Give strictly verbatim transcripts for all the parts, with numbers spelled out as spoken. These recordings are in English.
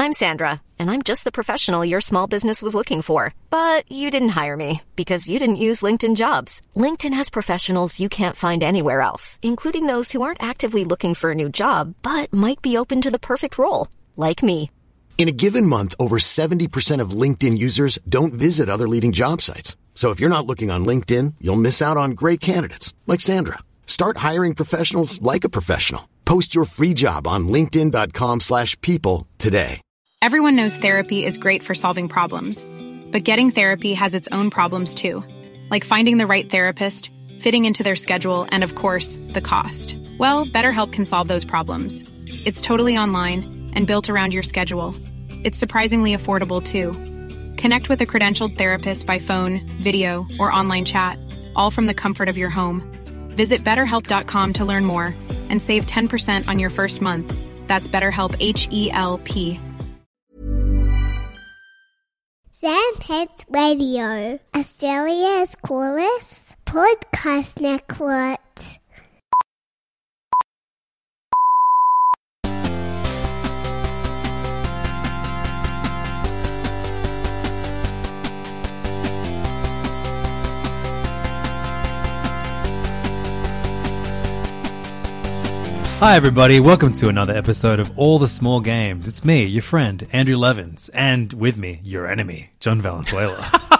I'm Sandra, and I'm just the professional your small business was looking for. But you didn't hire me because you didn't use LinkedIn Jobs. LinkedIn has professionals you can't find anywhere else, including those who aren't actively looking for a new job, but might be open to the perfect role, like me. In a given month, over seventy percent of LinkedIn users don't visit other leading job sites. So if you're not looking on LinkedIn, you'll miss out on great candidates like Sandra. Start hiring professionals like a professional. Post your free job on linkedin dot com slash people today. Everyone knows therapy is great for solving problems, but getting therapy has its own problems too, like finding the right therapist, fitting into their schedule, and of course, the cost. Well, BetterHelp can solve those problems. It's totally online and built around your schedule. It's surprisingly affordable too. Connect with a credentialed therapist by phone, video, or online chat, all from the comfort of your home. Visit better help dot com to learn more and save ten percent on your first month. That's BetterHelp, H E L P. Sandpets Radio, Australia's coolest podcast network. Hi everybody, welcome to another episode of All the Small Games. It's me, your friend, Andrew Levins, and with me, your enemy, John Valenzuela.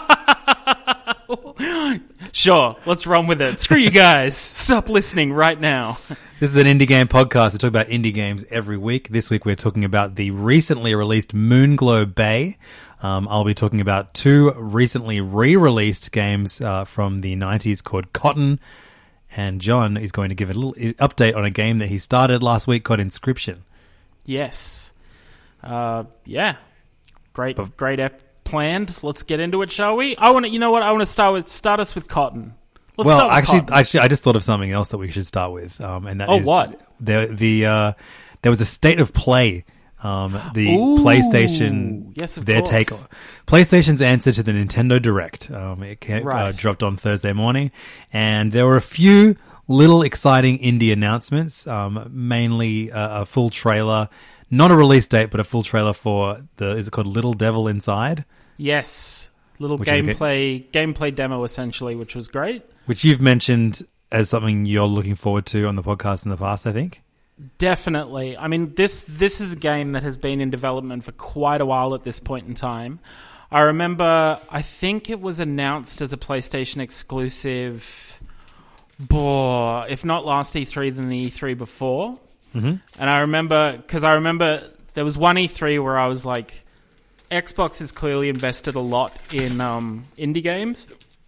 Sure, let's run with it. Screw you guys. Stop listening right now. This is an indie game podcast. We talk about indie games every week. This week we're talking about the recently released Moonglow Bay. Um, I'll be talking about two recently re-released games uh, from the nineties called Cotton. And John is going to give a little update on a game that he started last week called Inscription. Yes. Uh, yeah. Great, great app planned. Let's get into it, shall we? I want to. You know what? I want to start with start us with Cotton. Let's well, start with actually, Cotton. actually, I just thought of something else that we should start with. Um, and that oh, is what? The the uh, there was a State of Play. Um, the Ooh, PlayStation, yes, of their course. take, PlayStation's answer to the Nintendo Direct. Um, it came, Right. uh, dropped on Thursday morning, and there were a few little exciting indie announcements. Um, mainly uh, a full trailer, not a release date, but a full trailer for the is it called Little Devil Inside? Yes. Little Which is a ga- gameplay gameplay demo, essentially, which was great. Which you've mentioned as something you're looking forward to on the podcast in the past, I think. Definitely. I mean, this this is a game that has been in development for quite a while at this point in time. I remember, I think it was announced as a PlayStation exclusive, boah, if not last E three, then the E three before. Mm-hmm. And I remember, because I remember there was one E three where I was like, Xbox has clearly invested a lot in um, indie games,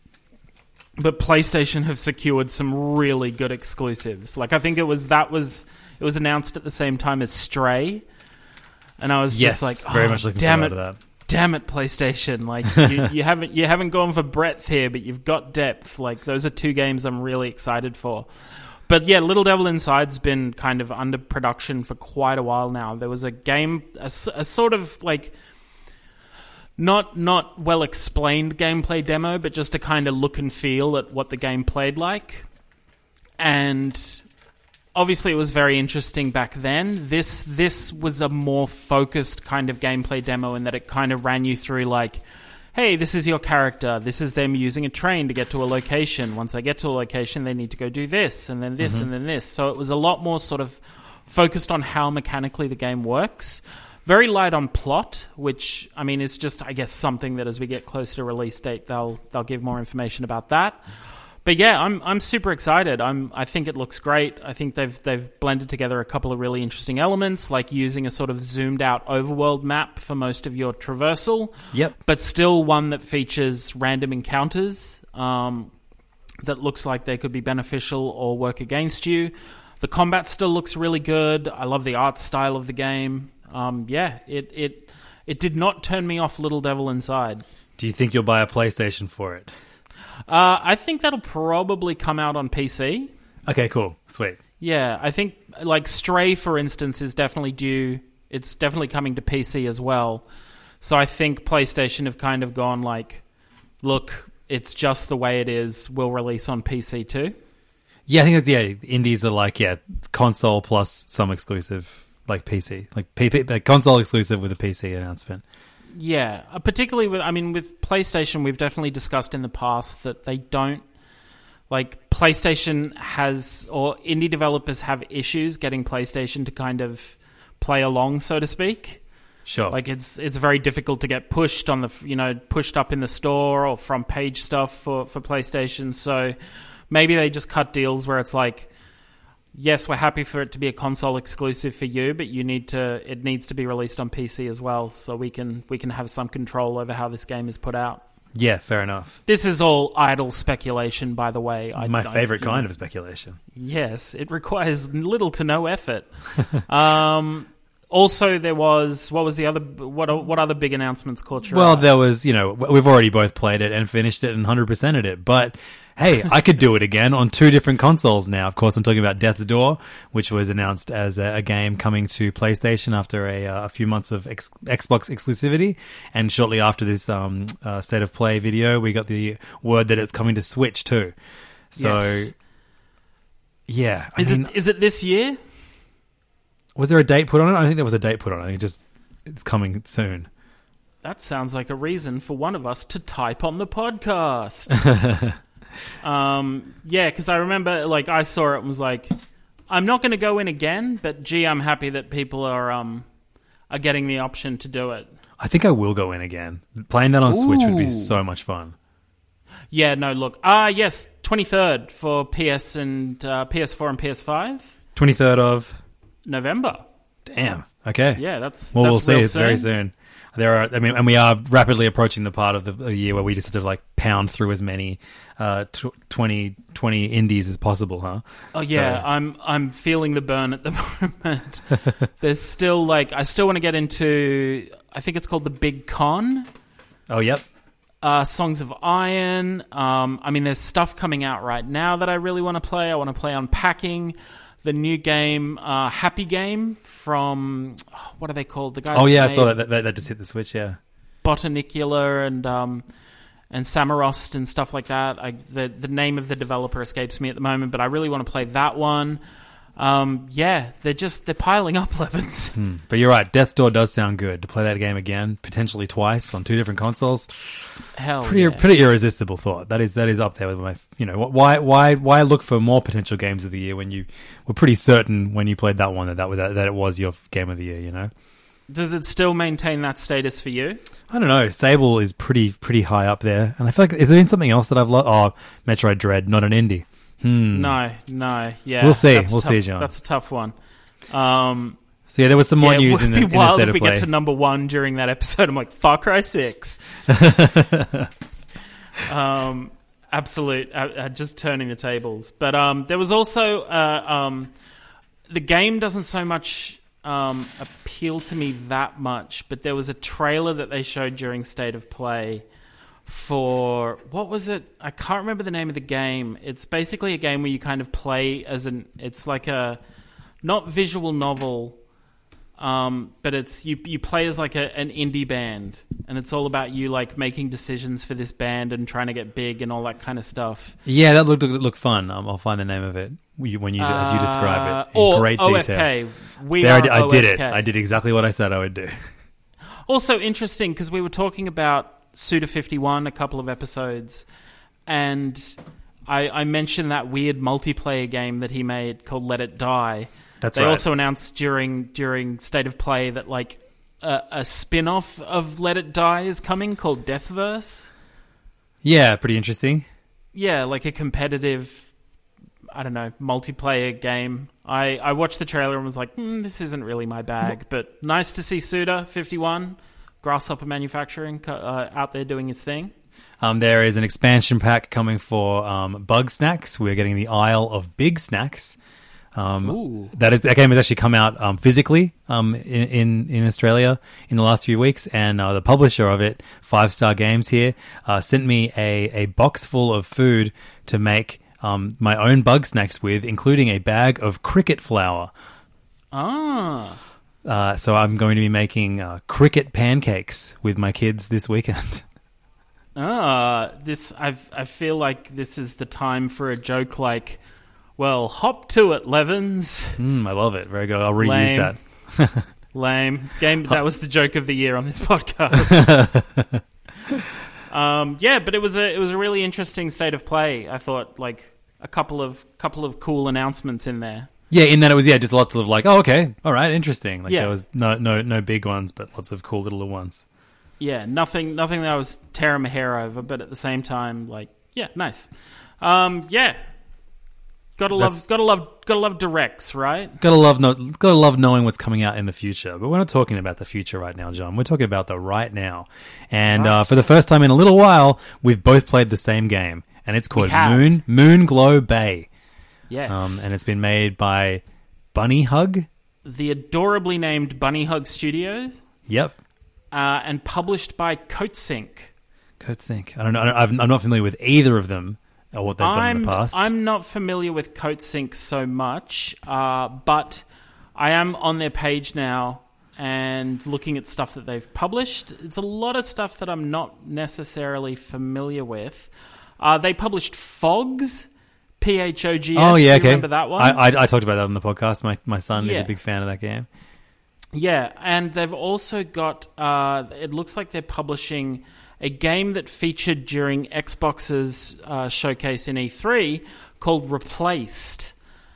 but PlayStation have secured some really good exclusives. Like, I think it was, that was... It was announced at the same time as Stray, and I was Yes, just like, very oh, much looking damn forward it, to that. damn it, PlayStation! Like you, you haven't you haven't gone for breadth here, but you've got depth. Like those are two games I'm really excited for. But yeah, Little Devil Inside's been kind of under production for quite a while now. There was a game, a, s- a sort of like not not well explained gameplay demo, but just a kind of look and feel at what the game played like, and obviously, it was very interesting back then. This this was a more focused kind of gameplay demo in that it kind of ran you through like, hey, this is your character. This is them using a train to get to a location. Once they get to a location, they need to go do this, and then this, Mm-hmm. and then this. So it was a lot more sort of focused on how mechanically the game works. Very light on plot, which, I mean, is just, I guess, something that as we get closer to release date, they'll they'll give more information about that. But yeah, I'm I'm super excited. I'm I think it looks great. I think they've they've blended together a couple of really interesting elements, like using a sort of zoomed out overworld map for most of your traversal. Yep. But still one that features random encounters um, that looks like they could be beneficial or work against you. The combat still looks really good. I love the art style of the game. Um, yeah, it it it did not turn me off Little Devil Inside. Do you think you'll buy a PlayStation for it? Uh, I think that'll probably come out on P C. Okay, cool. Sweet. Yeah, I think like Stray, for instance, is definitely due. It's definitely coming to P C as well. So I think PlayStation have kind of gone like, look, it's just the way it is. We'll release on P C too. Yeah, I think that's, yeah, indies are like, yeah, console plus some exclusive like P C, like P P, like console exclusive with a P C announcement. Yeah, uh, particularly with, I mean, with PlayStation, we've definitely discussed in the past that they don't, like, PlayStation has, or indie developers have issues getting PlayStation to kind of play along, so to speak. Sure. Like, it's it's very difficult to get pushed on the, you know, pushed up in the store or front page stuff for, for PlayStation. So maybe they just cut deals where it's like, yes, we're happy for it to be a console exclusive for you, but you need to, it needs to be released on P C as well, so we can we can have some control over how this game is put out. Yeah, fair enough. This is all idle speculation, by the way. I, My I, favorite you know, kind of speculation. Yes, it requires little to no effort. um, also, there was, what was the other, what what other big announcements caught your Well, eye? there was, you know, we've already both played it and finished it and one hundred percented it, but hey, I could do it again on two different consoles now. Of course, I'm talking about Death's Door, which was announced as a, a game coming to PlayStation after a, uh, a few months of ex- Xbox exclusivity. And shortly after this um, uh, State of Play video, we got the word that it's coming to Switch too. So, Yes. yeah. I Is mean, it is it this year? was there a date put on it? I don't think there was a date put on it. I think it just it's coming soon. That sounds like a reason for one of us to type on the podcast. um, yeah, because I remember, like, I saw it and was like, I'm not going to go in again, but gee, I'm happy that people are um are getting the option to do it. I think I will go in again. Playing that on Switch would be Ooh. so much fun. Yeah, no, look, ah, yes, twenty-third for P S and uh, P S four and P S five, twenty-third of November. Damn. Okay. Yeah, that's Well, that's we'll see. real It's very soon. There are, I mean, and we are rapidly approaching the part of the, the year where we just sort of like pound through as many uh, tw- twenty, twenty indies as possible, huh? Oh yeah, So- I'm I'm feeling the burn at the moment. There's still like I still want to get into. I think it's called the Big Con. Oh, yep. Uh, Songs of Iron. Um, I mean, there's stuff coming out right now that I really want to play. I want to play Unpacking, the new game, uh, Happy Game from oh, what are they called? The guys. Oh, yeah, I that saw made that, that. That just hit the Switch, yeah. Botanicula and um, and Samarost and stuff like that. I, the the name of the developer escapes me at the moment, but I really want to play that one. Um, yeah, they're just they're piling up, Levins. Hmm. But you're right, Death's Door does sound good. To play that game again, potentially twice on two different consoles, Hell, pretty yeah. pretty irresistible thought. That is that is up there with my, you know, why why why look for more potential games of the year when you were pretty certain when you played that one that that, that, that it was your game of the year, you know? Does it still maintain that status for you? I don't know. Sable is pretty pretty high up there, and I feel like is there been something else that I've loved? Oh, Metroid Dread, not an indie. Hmm. No, no, yeah. We'll see. That's We'll tough, see, John. That's a tough one. Um, So yeah, there was some more yeah, news it in would the, be in the wild State if of we Play. get to number one during that episode. I'm like, Far Cry six. um, absolute, uh, uh, just turning the tables. But um, there was also uh, um, the game doesn't so much um, appeal to me that much, but there was a trailer that they showed during State of Play for, what was it? I can't remember the name of the game. It's basically a game where you kind of play as an, it's like a, not visual novel, um, but it's, you you play as like a, an indie band, and it's all about you like making decisions for this band and trying to get big and all that kind of stuff. Yeah, that looked looked fun. Um, I'll find the name of it when you as you describe it in or great O F detail. K. We There, I are did, I did it. O F K. I did exactly what I said I would do. Also interesting because we were talking about Suda fifty-one a couple of episodes, and I, I mentioned that weird multiplayer game that he made called Let It Die. That's they right. also announced during during State of Play that like a, a spin-off of Let It Die is coming called Deathverse. Yeah, pretty interesting. Yeah, like a competitive, I don't know, multiplayer game. I, I watched the trailer and was like, mm, this isn't really my bag, but nice to see Suda fifty-one, Grasshopper Manufacturing, uh, out there doing his thing. Um, there is an expansion pack coming for um, Bug Snacks. We're getting the Isle of Big Snacks. Um, Ooh. that is that game has actually come out um, physically um, in, in in Australia in the last few weeks, and uh, the publisher of it, Five Star Games here, uh, sent me a, a box full of food to make um, my own bug snacks with, including a bag of cricket flour. Ah. Uh, so I'm going to be making uh, cricket pancakes with my kids this weekend. Ah, this I I feel like this is the time for a joke like, well, hop to it, Levins. Mm, I love it. Very good. I'll reuse Lame. that. Lame. Game, that was the joke of the year on this podcast. um, yeah, but it was a it was a really interesting state of play. I thought, like, a couple of couple of cool announcements in there. Yeah, in that it was yeah, just lots of like, oh, okay, all right, interesting. Like Yeah. there was no no no big ones, but lots of cool little ones. Yeah, nothing nothing that I was tearing my hair over, but at the same time, like, yeah, nice. Um, yeah. Gotta love, That's- gotta love, gotta love directs, right? Gotta love no, gotta love knowing what's coming out in the future. But we're not talking about the future right now, John. We're talking about the right now. And uh, Right. for the first time in a little while, we've both played the same game, and it's called have. Moon Moon Glow Bay. Yes. Um, and it's been made by Bunny Hug. The adorably named Bunny Hug Studios, Yep, uh, and published by Coatsink. CodeSync. I don't know. I don't, I've- I'm not familiar with either of them or what they've done I'm in the past. I'm not familiar with Coatsink so much, uh, but I am on their page now and looking at stuff that they've published. It's a lot of stuff that I'm not necessarily familiar with. Uh, they published Fogs, P H O G S. Oh yeah, Do you okay. remember that one? I, I I talked about that on the podcast. My my son is Yeah. a big fan of that game. Yeah, and they've also got, uh, it looks like they're publishing a game that featured during Xbox's uh, showcase in E three called Replaced,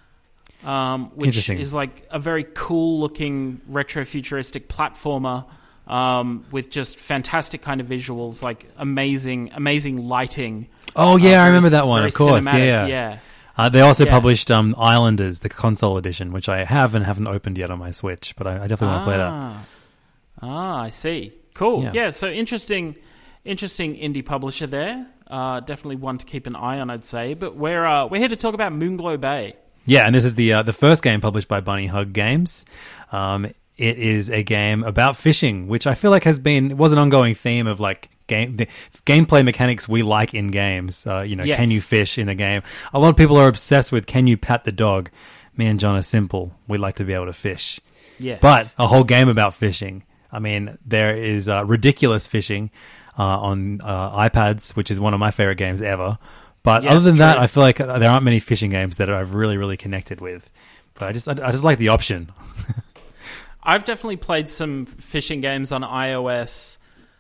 um, which Interesting. is like a very cool-looking retro-futuristic platformer um, with just fantastic kind of visuals, like amazing, amazing lighting. Oh yeah, Uh, I very- remember that one. very Of course, cinematic, yeah. yeah. Uh, they also Yeah. published um, Islanders, the console edition, which I have and haven't opened yet on my Switch, but I, I definitely want to play that. Ah. Ah, I see. Cool. Yeah. Yeah. So interesting, interesting indie publisher there. Uh, definitely one to keep an eye on, I'd say. But we're uh, we're here to talk about Moonglow Bay. Yeah, and this is the uh, the first game published by Bunny Hug Games. Um, it is a game about fishing, which I feel like has been was an ongoing theme of like game the gameplay mechanics we like in games. Uh, you know, Yes. can you fish in the game? A lot of people are obsessed with can you pat the dog. Me and John are simple. We like to be able to fish. Yes. But a whole game about fishing. I mean, there is uh, ridiculous fishing uh, on uh, iPads, which is one of my favorite games ever. But Yeah, other than that, true. I feel like there aren't many fishing games that I've really, really connected with. But I just, I, I just like the option. I've definitely played some fishing games on iOS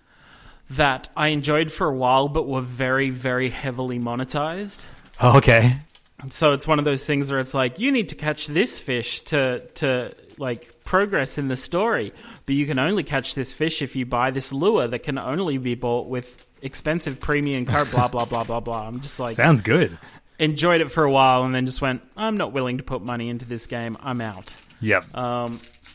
that I enjoyed for a while, but were very, very heavily monetized. Oh, okay. So it's one of those things where it's like, you need to catch this fish to to like progress in the story, but you can only catch this fish if you buy this lure that can only be bought with expensive premium card, blah blah blah blah blah. I'm just like, Sounds good. enjoyed it for a while and then just went, I'm not willing to put money into this game. I'm out. Yep. Um,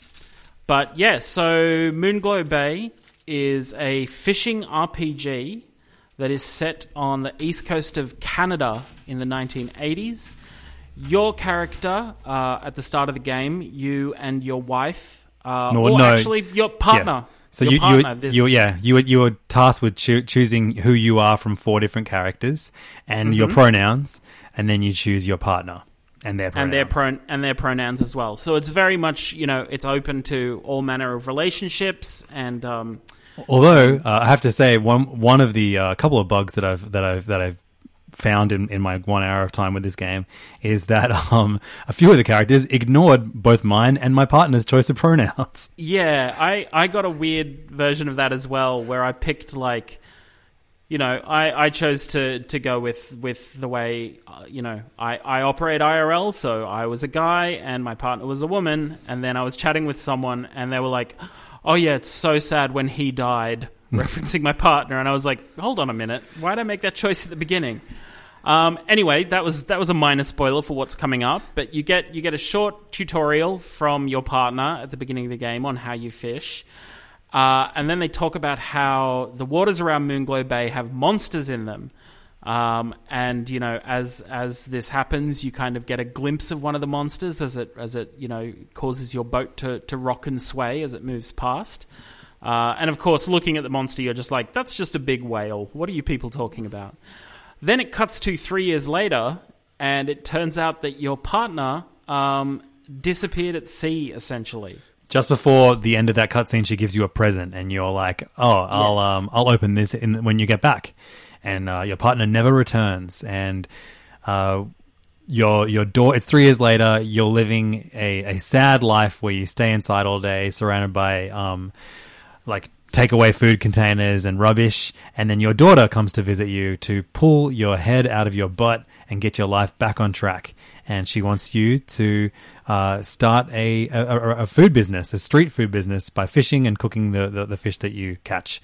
but yeah, so Moonglow Bay is a fishing R P G that is set on the east coast of Canada in the nineteen eighties. Your character, uh, at the start of the game, you and your wife, uh, No, or no. actually your partner. Yeah. So your you, partner, you, this- you, yeah, you, were- you were tasked with choo- choosing who you are from four different characters and your pronouns, and then you choose your partner and their pronouns. and their pro- and their pronouns as well. So it's very much, you know, it's open to all manner of relationships and um, Although uh, I have to say, one one of the uh, couple of bugs that I've that I've that I've found in, in my one hour of time with this game is that um, a few of the characters ignored both mine and my partner's choice of pronouns. yeah, I, I got a weird version of that as well, where I picked like, you know, I, I chose to, to go with with the way, uh, you know, I, I operate I R L, so I was a guy and my partner was a woman, and then I was chatting with someone and they were like, oh yeah, it's so sad when he died, referencing my partner, and I was like, hold on a minute, why did I make that choice at the beginning? Um, anyway, that was that was a minor spoiler for what's coming up, but you get you get a short tutorial from your partner at the beginning of the game on how you fish, uh, and then they talk about how the waters around Moonglow Bay have monsters in them, um, and you know as as this happens, you kind of get a glimpse of one of the monsters as it as it you know causes your boat to to rock and sway as it moves past. Uh, and of course, looking at the monster, you're just like, that's just a big whale. What are you people talking about? Then it cuts to three years later, and it turns out that your partner um, disappeared at sea, essentially. Just before the end of that cutscene, she gives you a present, and you're like, "Oh, I'll Yes. um, I'll open this in, when you get back." And uh, your partner never returns, and uh, your your door. It's three years later. You're living a, a sad life where you stay inside all day, surrounded by um, like takeaway food containers and rubbish. And then your daughter comes to visit you to pull your head out of your butt and get your life back on track. And she wants you to uh, start a, a a food business, a street food business, by fishing and cooking the, the, the fish that you catch.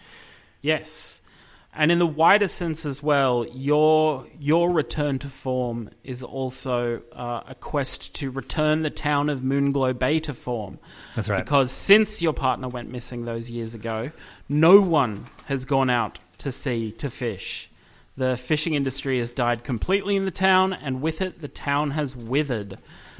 Yes. And in the wider sense as well, your your return to form is also uh, a quest to return the town of Moonglow Bay to form. That's right. Because since your partner went missing those years ago, no one has gone out to sea to fish. The fishing industry has died completely in the town, and with it, the town has withered.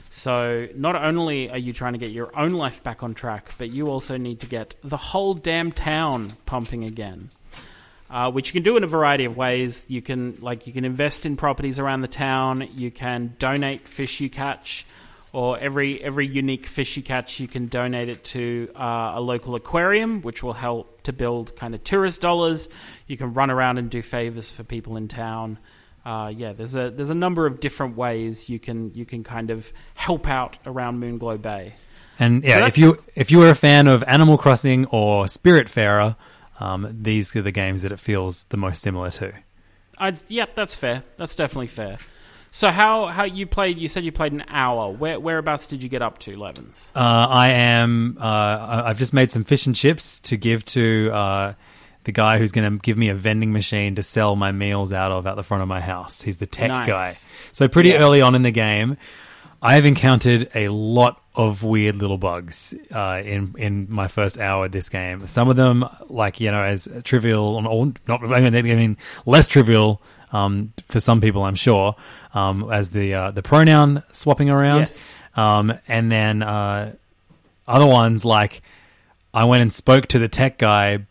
So not only are you trying to get your own life back on track, but you also need to get the whole damn town pumping again. Uh, which you can do in a variety of ways. You can like you can invest in properties around the town. You can donate fish you catch, or every every unique fish you catch, you can donate it to uh, a local aquarium, which will help to build kind of tourist dollars. You can run around and do favors for people in town. Uh, yeah, there's a there's a number of different ways you can you can kind of help out around Moonglow Bay. And yeah, So if you if you were a fan of Animal Crossing or Spiritfarer, Um, these are the games that it feels the most similar to. I'd, yep, that's fair. That's definitely fair. So how how you played? You said you played an hour. Where whereabouts did you get up to, Levins? Uh, I am. Uh, I've just made some fish and chips to give to uh, the guy who's going to give me a vending machine to sell my meals out of out the front of my house. He's the tech Nice. guy. So pretty Yeah. early on in the game, I have encountered a lot of weird little bugs uh, in in my first hour of this game. Some of them, like, you know, as trivial, or not, I mean, less trivial um, for some people, I'm sure, um, as the uh, the pronoun swapping around. Yes. Um, and then uh, other ones, like, I went and spoke to the tech guy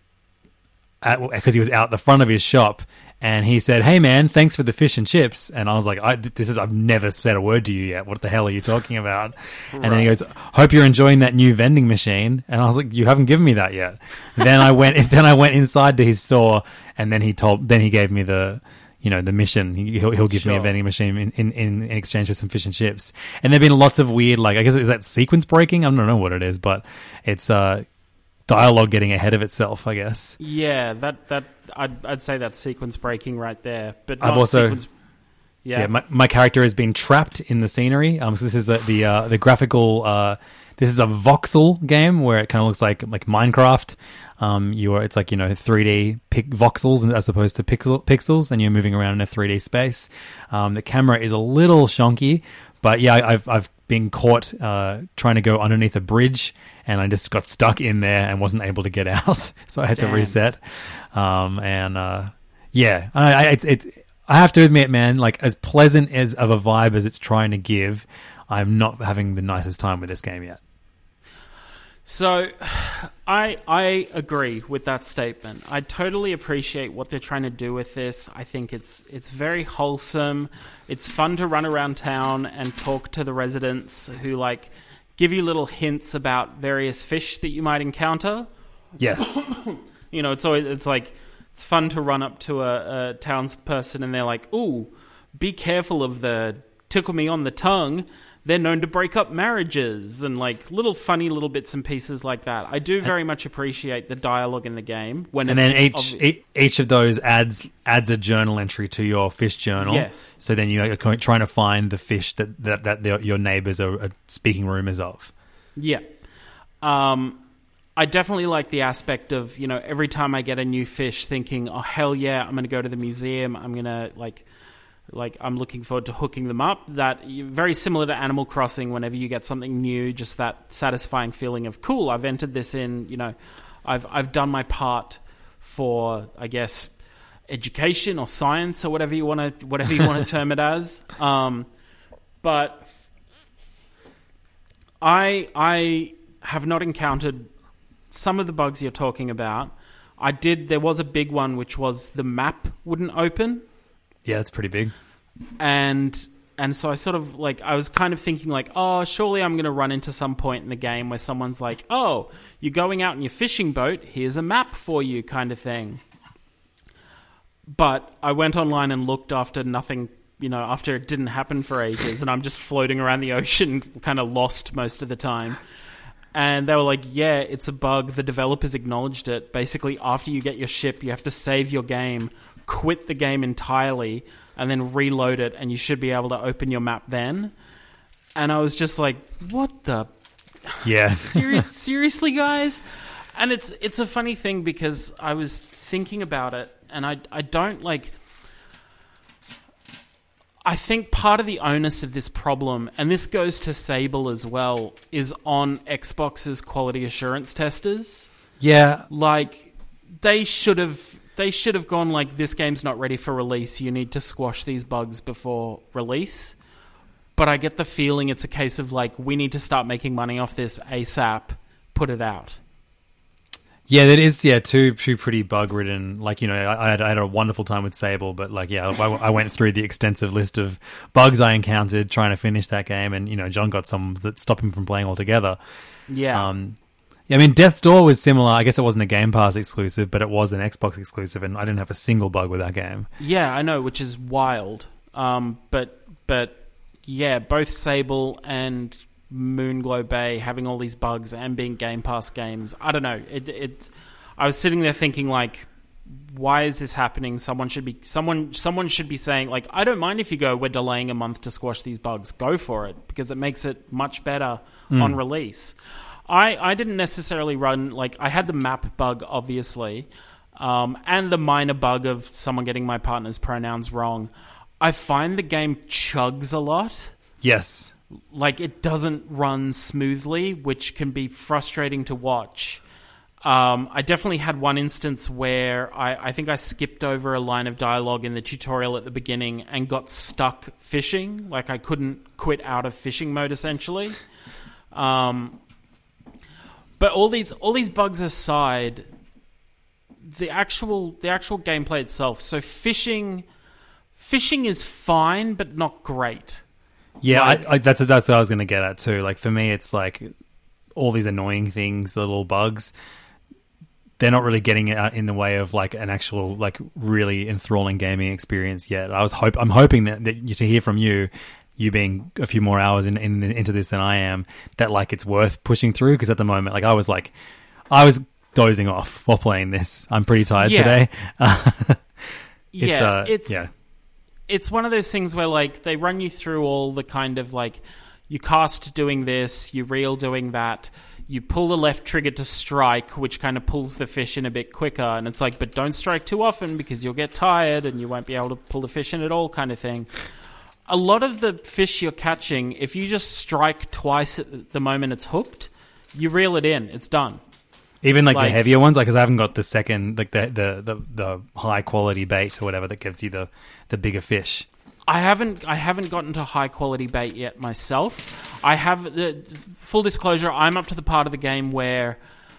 because he was out the front of his shop. And he said, "Hey man, thanks for the fish and chips." And I was like, I, "This is I've never said a word to you yet. What the hell are you talking about?" Right. And then he goes, "Hope you're enjoying that new vending machine." And I was like, "You haven't given me that yet." then I went, then I went inside to his store, and then he told, then he gave me the, you know, the mission. He, he'll, he'll give Sure. me a vending machine in, in, in exchange for some fish and chips. And there've been lots of weird, like, I guess is that sequence breaking? I don't know what it is, but it's uh, dialogue getting ahead of itself, I guess. Yeah, that that I'd I'd say that's sequence breaking right there. But I've not also sequence... yeah, yeah. My, my character has been trapped in the scenery. Um, so this is a, the uh, the graphical. Uh, this is a voxel game where it kind of looks like like Minecraft. Um, you are it's like, you know, three D pic- voxels as opposed to pixel, pixels, and you're moving around in a three D space. Um, the camera is a little shonky, but yeah, I've I've been caught uh, trying to go underneath a bridge. And I just got stuck in there and wasn't able to get out, so I had Damn. to reset. Um, and uh, yeah, I, I, it's, it, I have to admit, man, like as pleasant as of a vibe as it's trying to give, I'm not having the nicest time with this game yet. So, I I agree with that statement. I totally appreciate what they're trying to do with this. I think it's it's very wholesome. It's fun to run around town and talk to the residents who like. Give you little hints about various fish that you might encounter. Yes. You know, it's always, it's like, it's fun to run up to a, a townsperson and they're like, "Ooh, be careful of the tickle me on the tongue. They're known to break up marriages," and like little funny little bits and pieces like that. I do very much appreciate the dialogue in the game. When and it's then each obvi- e- each of those adds adds a journal entry to your fish journal. Yes. So then you're trying to find the fish that that, that the, your neighbors are, are speaking rumors of. Yeah. Um, I definitely like the aspect of, you know, every time I get a new fish thinking, "Oh, hell yeah, I'm going to go to the museum. I'm going to, like, like, I'm looking forward to hooking them up." That very similar to Animal Crossing, whenever you get something new, just that satisfying feeling of, cool, I've entered this in, you know, I've I've done my part for, I guess, education or science or whatever you want to whatever you want to term it as. Um, but I I have not encountered some of the bugs you're talking about. I did. There was a big one, which was the map wouldn't open. Yeah, that's pretty big. And and so I sort of like I was kind of thinking like, oh, surely I'm going to run into some point in the game where someone's like, "Oh, you're going out in your fishing boat. Here's a map for you," kind of thing. But I went online and looked after nothing you know, after it didn't happen for ages, and I'm just floating around the ocean, kind of lost most of the time. And they were like, yeah, it's a bug. The developers acknowledged it. Basically, after you get your ship, you have to save your game, quit the game entirely, and then reload it, and you should be able to open your map then. And I was just like, what the... Yeah. Serious, seriously, guys? And it's it's a funny thing because I was thinking about it, and I I don't, like... I think part of the onus of this problem, and this goes to Sable as well, is on Xbox's quality assurance testers. Yeah. Like, they should have they should have gone like, this game's not ready for release, you need to squash these bugs before release. But I get the feeling it's a case of like, we need to start making money off this ASAP, put it out. Yeah, that is, yeah, two, two pretty bug-ridden, like, you know, I, I, had, I had a wonderful time with Sable, but, like, yeah, I, I went through the extensive list of bugs I encountered trying to finish that game, and, you know, John got some that stopped him from playing altogether. Yeah. Um, yeah, I mean, Death's Door was similar. I guess it wasn't a Game Pass exclusive, but it was an Xbox exclusive, and I didn't have a single bug with that game. Yeah, I know, which is wild. Um, but, but, yeah, both Sable and Moonglow Bay having all these bugs and being Game Pass games, I don't know. It, it. I was sitting there thinking, like, why is this happening? Someone should be someone someone should be saying, like, I don't mind if you go, we're delaying a month to squash these bugs. Go for it, because it makes it much better mm. on release. I I didn't necessarily run, like, I had the map bug, obviously, um, and the minor bug of someone getting my partner's pronouns wrong. I find the game chugs a lot. Yes. Like, it doesn't run smoothly, which can be frustrating to watch. Um, I definitely had one instance where I, I think I skipped over a line of dialogue in the tutorial at the beginning and got stuck fishing. Like, I couldn't quit out of fishing mode, essentially. Um, but all these all these bugs aside, the actual the actual gameplay itself. So fishing fishing is fine, but not great. Yeah, like, I, I, that's that's what I was going to get at too. Like, for me, it's like all these annoying things, the little bugs. They're not really getting it in the way of like an actual, like, really enthralling gaming experience yet. I was hope I'm hoping that, that you, to hear from you, you being a few more hours in, in into this than I am, that like it's worth pushing through. Because at the moment, like I was like, I was dozing off while playing this. I'm pretty tired yeah. today. it's, yeah, uh, it's yeah. It's one of those things where, like, they run you through all the kind of, like, you cast doing this, you reel doing that, you pull the left trigger to strike, which kind of pulls the fish in a bit quicker, and it's like, but don't strike too often because you'll get tired and you won't be able to pull the fish in at all, kind of thing. A lot of the fish you're catching, if you just strike twice at the moment it's hooked, you reel it in, it's done. Even like, like the heavier ones, like, because I haven't got the second, like the, the, the, the high quality bait or whatever that gives you the, the bigger fish. I haven't I haven't gotten to high quality bait yet myself. I have the full disclosure. I'm up to the part of the game where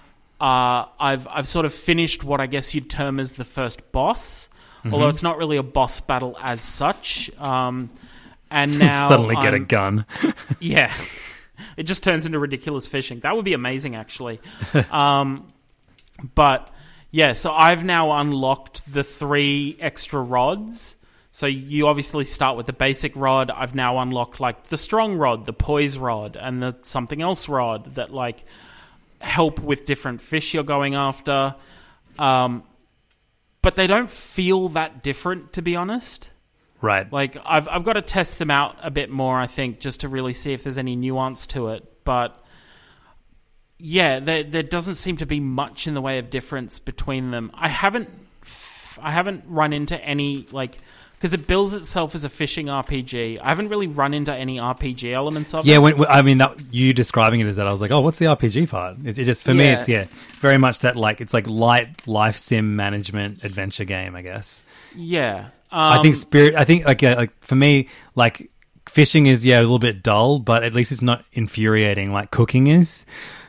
uh, I've I've sort of finished what I guess you'd term as the first boss, mm-hmm. although it's not really a boss battle as such. Um, and now suddenly get I'm, a gun. Yeah. It just turns into ridiculous fishing. That would be amazing, actually. um, but, yeah, so I've now unlocked the three extra rods. So you obviously start with the basic rod. I've now unlocked, like, the strong rod, the poise rod, and the something else rod that, like, help with different fish you're going after. Um, but they don't feel that different, to be honest. Right. Like, I've I've got to test them out a bit more, I think, just to really see if there's any nuance to it. But, yeah, there there doesn't seem to be much in the way of difference between them. I haven't I haven't run into any, like, because it bills itself as a fishing R P G. I haven't really run into any R P G elements of yeah, it. Yeah, when, I mean, that, you describing it as that, I was like, oh, what's the R P G part? It, it just, for yeah. me, it's, yeah, very much that, like, it's like light life sim management adventure game, I guess. Yeah. Um, I think Spirit, I think, like, yeah, like, for me, like, fishing is, yeah, a little bit dull, but at least it's not infuriating like cooking is.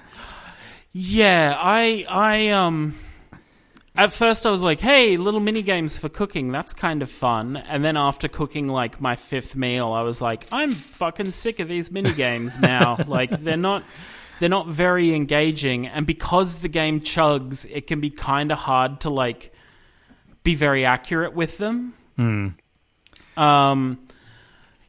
Yeah, I, I, um... At first I was like, hey, little mini games for cooking, that's kind of fun. And then after cooking, like, my fifth meal, I was like, I'm fucking sick of these mini games now. Like, they're not they're not very engaging. And because the game chugs, it can be kind of hard to, like, be very accurate with them. Mm. Um,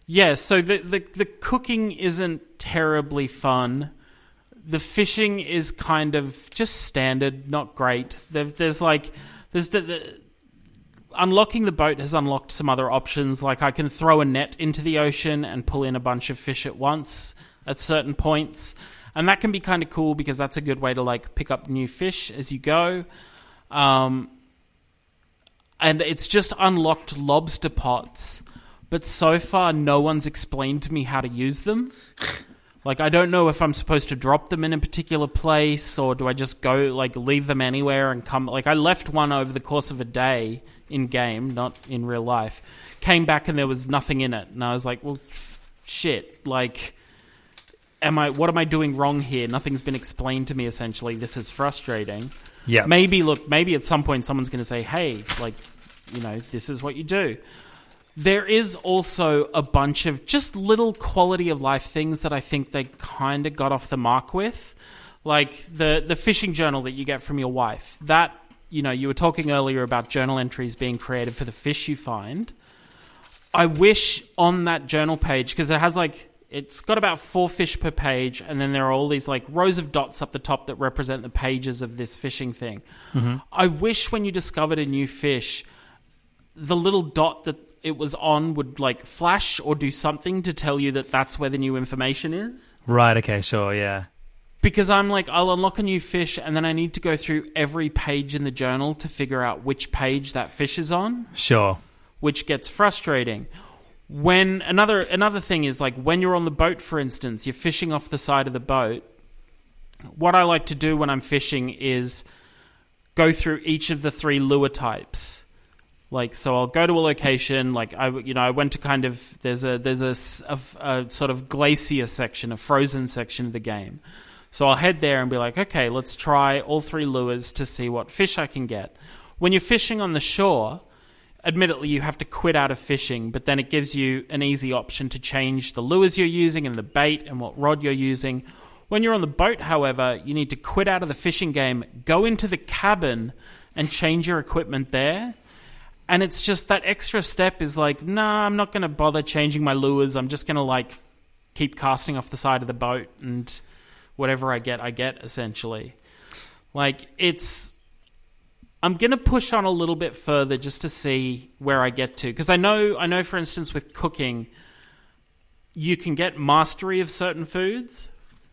Yeah, so the, the the cooking isn't terribly fun. The fishing is kind of just standard, not great. There, there's like, there's the, the unlocking the boat has unlocked some other options. Like I can throw a net into the ocean and pull in a bunch of fish at once at certain points, and that can be kind of cool because that's a good way to like pick up new fish as you go. Um, and it's just unlocked lobster pots. But so far, no one's explained to me how to use them. Like, I don't know if I'm supposed to drop them in a particular place, or do I just go, like, leave them anywhere and come... Like, I left one over the course of a day in-game, not in real life. Came back and there was nothing in it. And I was like, well, shit. Like, am I? What am I doing wrong here? Nothing's been explained to me, essentially. This is frustrating. Yeah. Maybe, look, maybe at some point someone's going to say, hey, like, you know, this is what you do. There is also a bunch of just little quality of life things that I think they kind of got off the mark with. Like the, the fishing journal that you get from your wife. That, you know, you were talking earlier about journal entries being created for the fish you find. I wish on that journal page, because it has like, it's got about four fish per page, and then there are all these like rows of dots up the top that represent the pages of this fishing thing. Mm-hmm. I wish when you discovered a new fish, the little dot that it was on would like flash or do something to tell you that that's where the new information is. Right, okay, sure, yeah. Because I'm like, I'll unlock a new fish and then I need to go through every page in the journal to figure out which page that fish is on. Sure. Which gets frustrating. When another another thing is like when you're on the boat, for instance, you're fishing off the side of the boat. What I like to do when I'm fishing is go through each of the three lure types. Like, so I'll go to a location, like, I, you know, I went to kind of, there's a, there's a, a, a sort of glacier section, a frozen section of the game. So I'll head there and be like, okay, let's try all three lures to see what fish I can get. When you're fishing on the shore, admittedly, you have to quit out of fishing, but then it gives you an easy option to change the lures you're using and the bait and what rod you're using. When you're on the boat, however, you need to quit out of the fishing game, go into the cabin and change your equipment there. And it's just that extra step is like, nah, I'm not going to bother changing my lures. I'm just going to like keep casting off the side of the boat and whatever I get, I get essentially. Like it's, I'm going to push on a little bit further just to see where I get to. Because I know, I know, for instance, with cooking, you can get mastery of certain foods,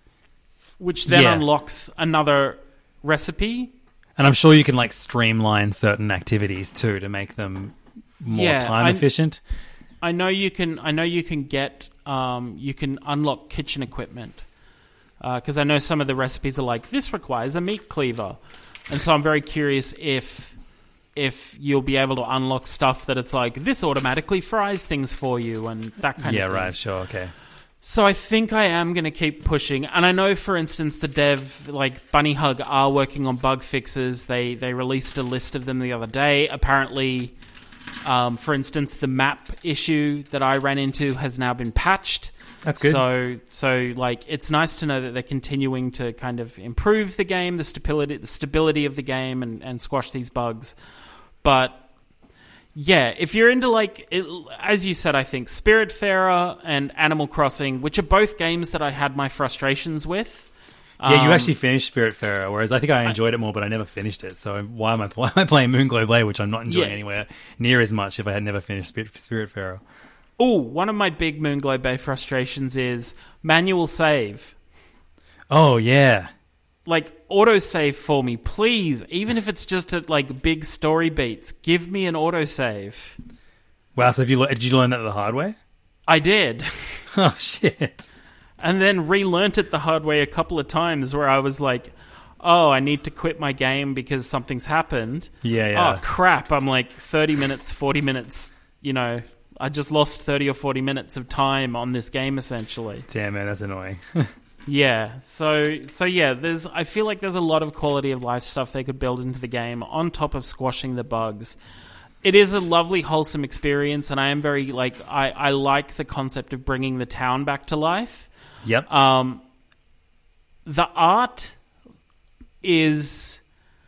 which then yeah. unlocks another recipe. And I'm sure you can like streamline certain activities too to make them more yeah, time I, efficient. I know you can. I know you can get. Um, you can unlock kitchen equipment because uh, I know some of the recipes are like this requires a meat cleaver, and so I'm very curious if if you'll be able to unlock stuff that it's like this automatically fries things for you and that kind yeah, of thing. Yeah, right. Sure. Okay. So I think I am going to keep pushing. And I know, for instance, the dev, like Bunny Hug, are working on bug fixes. They they released a list of them the other day. Apparently, um, for instance, the map issue that I ran into has now been patched. That's good. So, so like, it's nice to know that they're continuing to kind of improve the game, the stability, the stability of the game, and, and squash these bugs. But yeah, if you're into, like, it, as you said, I think, Spiritfarer and Animal Crossing, which are both games that I had my frustrations with. Yeah, um, you actually finished Spiritfarer, whereas I think I enjoyed I, it more, but I never finished it. So why am I, why am I playing Moonglow Blade, which I'm not enjoying yeah. anywhere near as much if I had never finished Spirit, Spiritfarer? Oh, one of my big Moonglow Bay frustrations is manual save. Oh, yeah. Like, autosave for me, please. Even if it's just at, like, big story beats, give me an autosave. Wow, so have you, did you learn that the hard way? I did. Oh, shit. And then relearnt it the hard way a couple of times where I was like, oh, I need to quit my game because something's happened. Yeah, yeah. Oh, crap. I'm like thirty minutes, forty minutes, you know, I just lost thirty or forty minutes of time on this game, essentially. Damn, man, that's annoying. Yeah, so so yeah, there's. I feel like there's a lot of quality of life stuff they could build into the game on top of squashing the bugs. It is a lovely, wholesome experience, and I am very like I, I like the concept of bringing the town back to life. Yep. Um, the art is.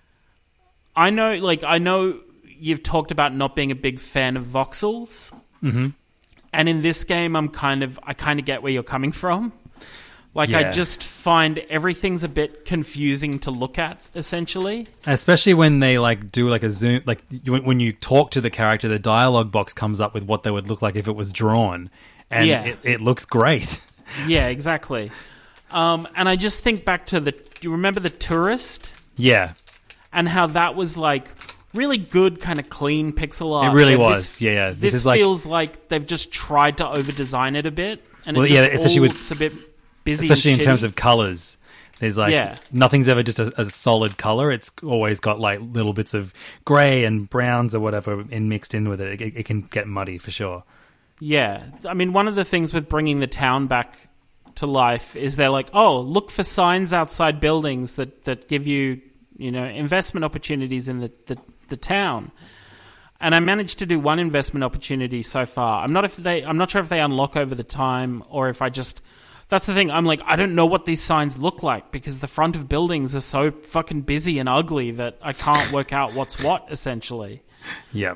I know, like I know, you've talked about not being a big fan of voxels. Mm-hmm. And in this game, I'm kind of I kind of get where you're coming from. Like, Yeah. I just find everything's a bit confusing to look at, essentially. Especially when they like do like a zoom, like you- when, when you talk to the character, the dialogue box comes up with what they would look like if it was drawn, and Yeah. it, it looks great. Yeah, exactly. Um, and I just think back to the. Do you remember The Tourist? Yeah, And how that was like really good, kind of clean pixel art. It really Where was. Yeah, yeah. This, This is like- feels like they've just tried to over design it a bit, and Well, it yeah, just especially all with- looks a bit busy. especially in and terms shitty. of colors. There's like Yeah. nothing's ever just a, a solid color. It's always got like little bits of grey and browns or whatever in mixed in with it. It, it can get muddy for sure. Yeah, I mean, one of the things with bringing the town back to life is they're like, oh, look for signs outside buildings that, that give you, you know, investment opportunities in the, the, the town. And I managed to do one investment opportunity so far. I'm not if they I'm not sure if they unlock over the time or if I just that's the thing. I'm like, I don't know what these signs look like because the front of buildings are so fucking busy and ugly that I can't work out what's what, essentially. Yeah.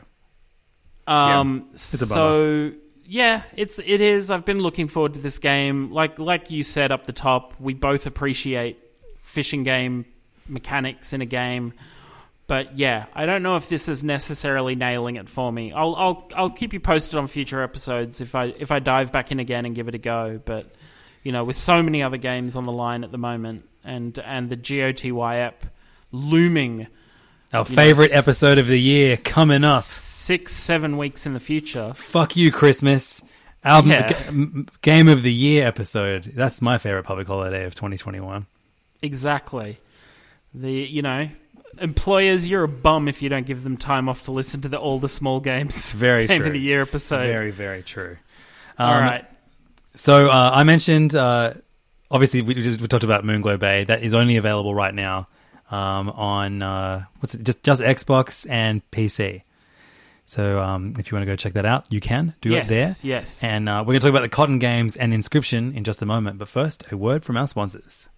Um, It's a bummer. so yeah, it's it is. I've been looking forward to this game. Like like you said up the top, we both appreciate fishing game mechanics in a game. But yeah, I don't know if this is necessarily nailing it for me. I'll I'll I'll keep you posted on future episodes if I if I dive back in again and give it a go. But you know, with so many other games on the line at the moment, and and the G O T Y app looming, Our you know, favorite episode of the year coming up. six seven weeks in the future. Fuck you, Christmas. Album Yeah. g- m- Game of the Year episode. That's my favorite public holiday of twenty twenty-one. Exactly. The you know. Employers, you're a bum if you don't give them time off to listen to the all the small games. Very Game true. of the year episode. Very, very true. All Um, right. So uh, I mentioned, uh, obviously, we, just, we talked about Moonglow Bay. That is only available right now um, on uh, what's it? Just just Xbox and P C. So um, if you want to go check that out, you can do Yes, it there. yes. And uh, we're going to talk about the Cotton Games and Inscription in just a moment. But first, a word from our sponsors.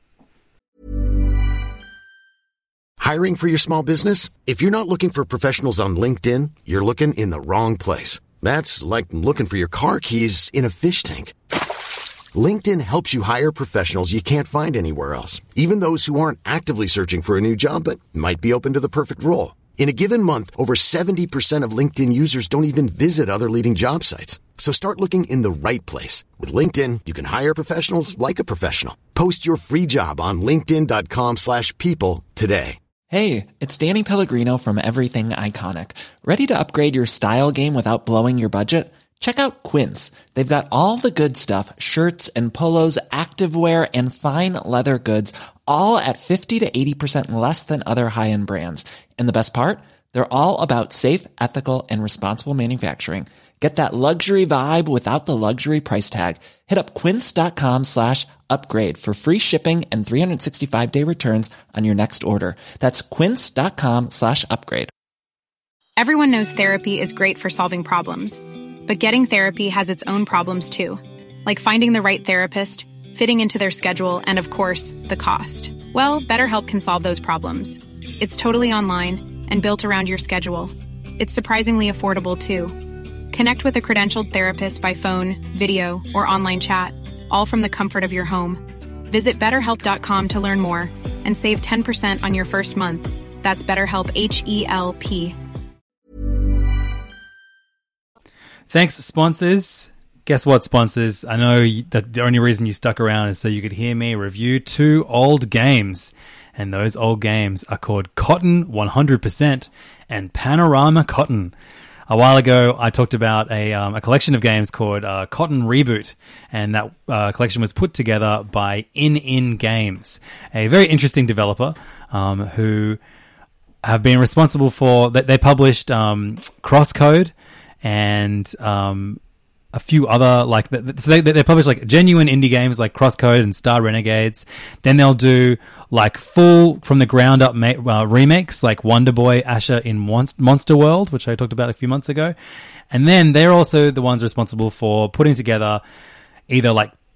Hiring for your small business? If you're not looking for professionals on LinkedIn, you're looking in the wrong place. That's like looking for your car keys in a fish tank. LinkedIn helps you hire professionals you can't find anywhere else, even those who aren't actively searching for a new job but might be open to the perfect role. In a given month, over seventy percent of LinkedIn users don't even visit other leading job sites. So start looking in the right place. With LinkedIn, you can hire professionals like a professional. Post your free job on linkedin.com slash people today. Hey, it's Danny Pellegrino from Everything Iconic. Ready to upgrade your style game without blowing your budget? Check out Quince. They've got all the good stuff, shirts and polos, activewear, and fine leather goods, all at fifty to eighty percent less than other high-end brands. And the best part? They're all about safe, ethical, and responsible manufacturing. Get that luxury vibe without the luxury price tag. Hit up quince.com slash upgrade for free shipping and three sixty-five day returns on your next order. That's quince.com slash upgrade. Everyone knows therapy is great for solving problems, but getting therapy has its own problems too, like finding the right therapist, fitting into their schedule, and of course, the cost. Well, BetterHelp can solve those problems. It's totally online and built around your schedule. It's surprisingly affordable too. Connect with a credentialed therapist by phone, video, or online chat, all from the comfort of your home. Visit better help dot com to learn more and save ten percent on your first month. That's BetterHelp, H E L P. Thanks, sponsors. Guess what, sponsors? I know you- that the only reason you stuck around is so you could hear me review two old games. And those old games are called Cotton one hundred percent and Panorama Cotton. A while ago, I talked about a, um, a collection of games called uh, Cotton Reboot, and that uh, collection was put together by In In Games, a very interesting developer um, who have been responsible for... They, they published um, Crosscode and um, a few other... like the, So they, they publish like genuine indie games like Crosscode and Star Renegades. Then they'll do like full from the ground up ma- uh, remakes like Wonder Boy, Asher in Monst- Monster World, which I talked about a few months ago. And then they're also the ones responsible for putting together either like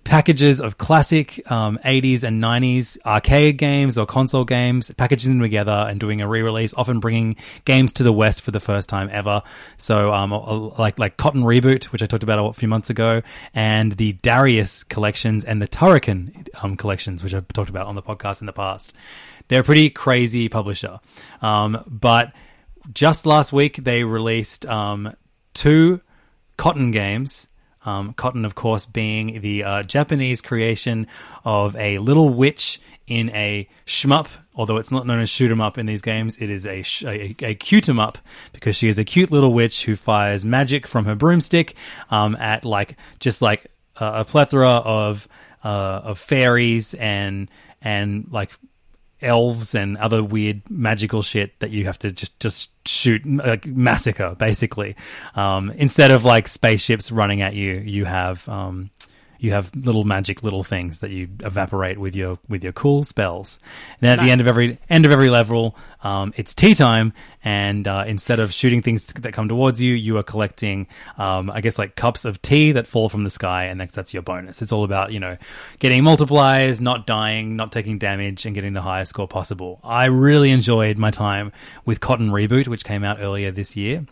packages of classic um, eighties and nineties arcade games or console games, packaging them together and doing a re-release, often bringing games to the West for the first time ever. So um, like like Cotton Reboot, which I talked about a few months ago, and the Darius collections and the Turrican um, collections, which I've talked about on the podcast in the past. They're a pretty crazy publisher. Um, but just last week, they released um, two Cotton games. Um, Cotton, of course, being the uh, Japanese creation of a little witch in a shmup, although it's not known as shoot 'em up in these games. It is a, sh- a, a cute 'em up because she is a cute little witch who fires magic from her broomstick um, at like just like uh, a plethora of uh, of fairies and and like elves and other weird magical shit that you have to just just shoot, like massacre basically. Um, instead of like spaceships running at you, you have um, you have little magic little things that you evaporate with your with your cool spells. And then at nice. the end of every end of every level, um, it's tea time, and uh, instead of shooting things that come towards you, you are collecting, um, I guess, like cups of tea that fall from the sky, and that, that's your bonus. It's all about, you know, getting multipliers, not dying, not taking damage, and getting the highest score possible. I really enjoyed my time with Cotton Reboot, which came out earlier this year,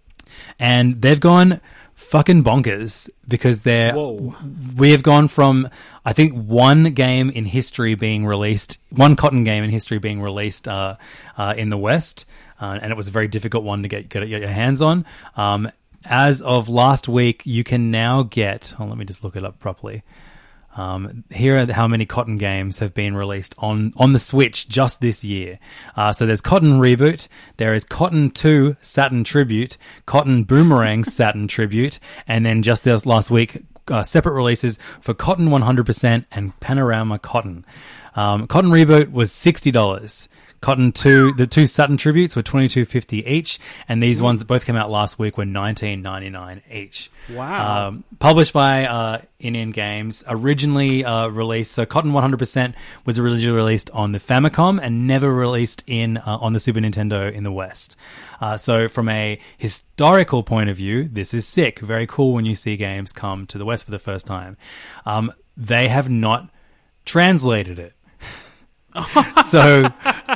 and they've gone fucking bonkers because they're Whoa. we have gone from I think one game in history being released, one Cotton game in history being released uh, uh, in the West, uh, and it was a very difficult one to get get your hands on. Um, as of last week, you can now get. Oh, let me just look it up properly. Um, here are how many Cotton games have been released on, on the Switch just this year. Uh, so there's Cotton Reboot, there is Cotton two Saturn Tribute, Cotton Boomerang Saturn Tribute, and then just this last week, uh, separate releases for Cotton one hundred percent and Panorama Cotton. Um, Cotton Reboot was sixty dollars. Cotton two, the two Saturn Tributes were twenty-two fifty each, and these ones that both came out last week were nineteen ninety-nine each. Wow. Um, published by uh, In-In Games, originally uh, released, so Cotton one hundred percent was originally released on the Famicom and never released in uh, on the Super Nintendo in the West. Uh, so from a historical point of view, this is sick. Very cool when you see games come to the West for the first time. Um, they have not translated it. So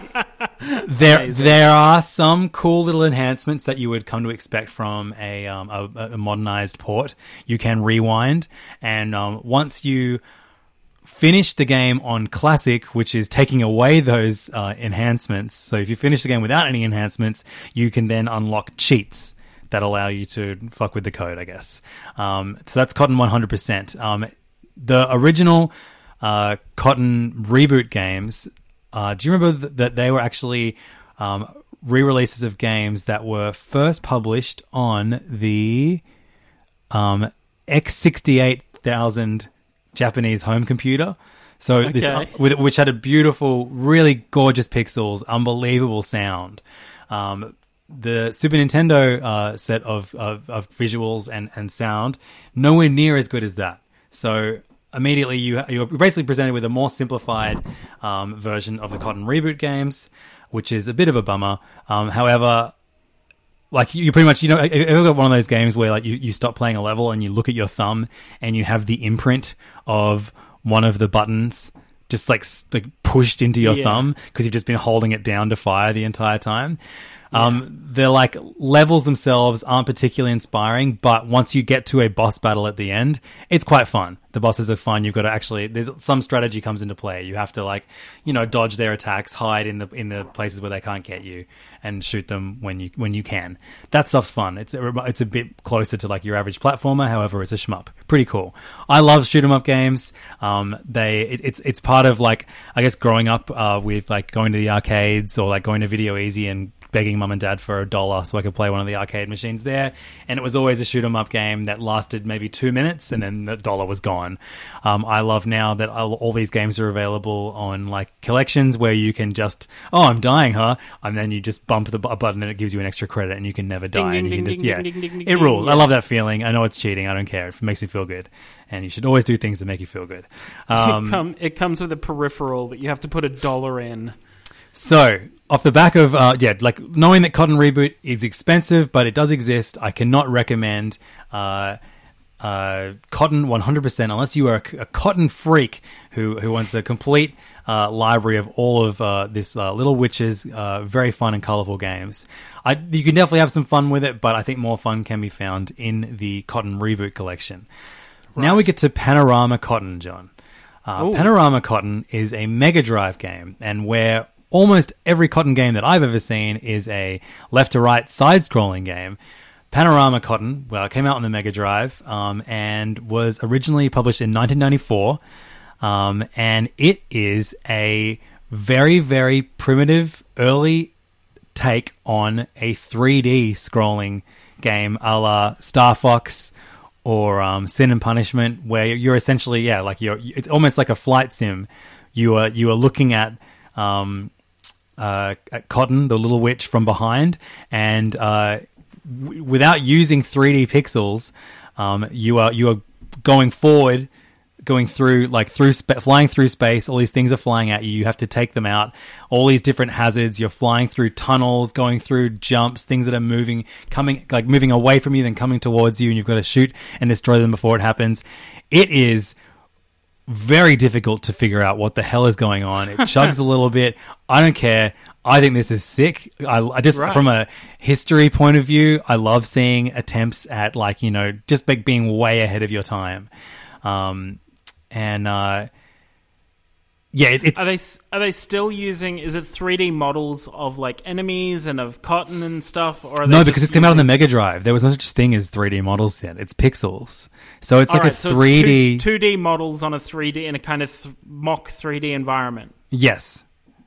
there Amazing. there are some cool little enhancements that you would come to expect from a um, a, a modernized port. You can rewind, and um, once you finish the game on Classic, which is taking away those uh, enhancements, so if you finish the game without any enhancements, you can then unlock cheats that allow you to fuck with the code, I guess. Um, so that's Cotton one hundred percent. Um, the original Uh, Cotton Reboot games, uh, do you remember th- that they were actually um, re-releases of games that were first published on the um, X sixty-eight thousand Japanese home computer? So okay. this, uh, with, which had a beautiful, really gorgeous pixels, unbelievable sound. Um, the Super Nintendo uh, set of, of, of visuals and, and sound, nowhere near as good as that. So immediately, you, you're basically presented with a more simplified um, version of the Cotton Reboot games, which is a bit of a bummer. Um, however, like you pretty much, you know, have you ever got one of those games where like you, you stop playing a level and you look at your thumb and you have the imprint of one of the buttons just like, like pushed into your yeah. thumb because you've just been holding it down to fire the entire time? Yeah. Um, they're like levels themselves aren't particularly inspiring, but once you get to a boss battle at the end, it's quite fun. The bosses are fun. You've got to actually, there's some strategy comes into play. You have to like, you know, dodge their attacks, hide in the in the places where they can't get you, and shoot them when you when you can. That stuff's fun. It's a, it's a bit closer to like your average platformer. However, it's a shmup. Pretty cool. I love shoot 'em up games. Um, they it, it's it's part of like I guess growing up uh, with like going to the arcades or like going to Video Easy and begging mum and dad for a dollar so I could play one of the arcade machines there. And it was always a shoot 'em up game that lasted maybe two minutes and then the dollar was gone. Um, I love now that all, all these games are available on like collections where you can just, oh, I'm dying, huh? And then you just bump the b- button and it gives you an extra credit and you can never die. Ding, and you ding, can just, ding, yeah, ding, ding, ding, it rules. Yeah. I love that feeling. I know it's cheating. I don't care. It makes me feel good. And you should always do things that make you feel good. Um, it, come, it comes with a peripheral that you have to put a dollar in. So, off the back of, uh, yeah, like knowing that Cotton Reboot is expensive, but it does exist, I cannot recommend uh, uh, Cotton one hundred percent, unless you are a, a Cotton freak who, who wants a complete uh, library of all of uh, this uh, Little Witches, uh, very fun and colorful games. I, you can definitely have some fun with it, but I think more fun can be found in the Cotton Reboot collection. Right. Now we get to Panorama Cotton, John. Uh, Panorama Cotton is a Mega Drive game, and where almost every Cotton game that I've ever seen is a left-to-right side-scrolling game, Panorama Cotton well, came out on the Mega Drive um, and was originally published in nineteen ninety-four, um, and it is a very, very primitive, early take on a three D scrolling game a la Star Fox or um, Sin and Punishment, where you're essentially, yeah, like you're, it's almost like a flight sim. You are you are looking at um, uh, at Cotton, the little witch, from behind, and uh, w- without using three D pixels, um, you are you are going forward, going through like through spa- flying through space. All these things are flying at you. You have to take them out. All these different hazards. You're flying through tunnels, going through jumps, things that are moving, coming like moving away from you, then coming towards you, and you've got to shoot and destroy them before it happens. It is very difficult to figure out what the hell is going on. It chugs a little bit. I don't care. I think this is sick. I, I just, right. From a history point of view, I love seeing attempts at like, you know, just like being way ahead of your time. Um, and, uh, yeah, it, it's... Are they, are they still using, is it three D models of like enemies and of Cotton and stuff? Or are they no, because this using... came out on the Mega Drive. There was no such thing as three D models yet. It's pixels. So it's All like right, a so three D... It's two, 2D models on a three D, in a kind of th- mock three D environment. Yes.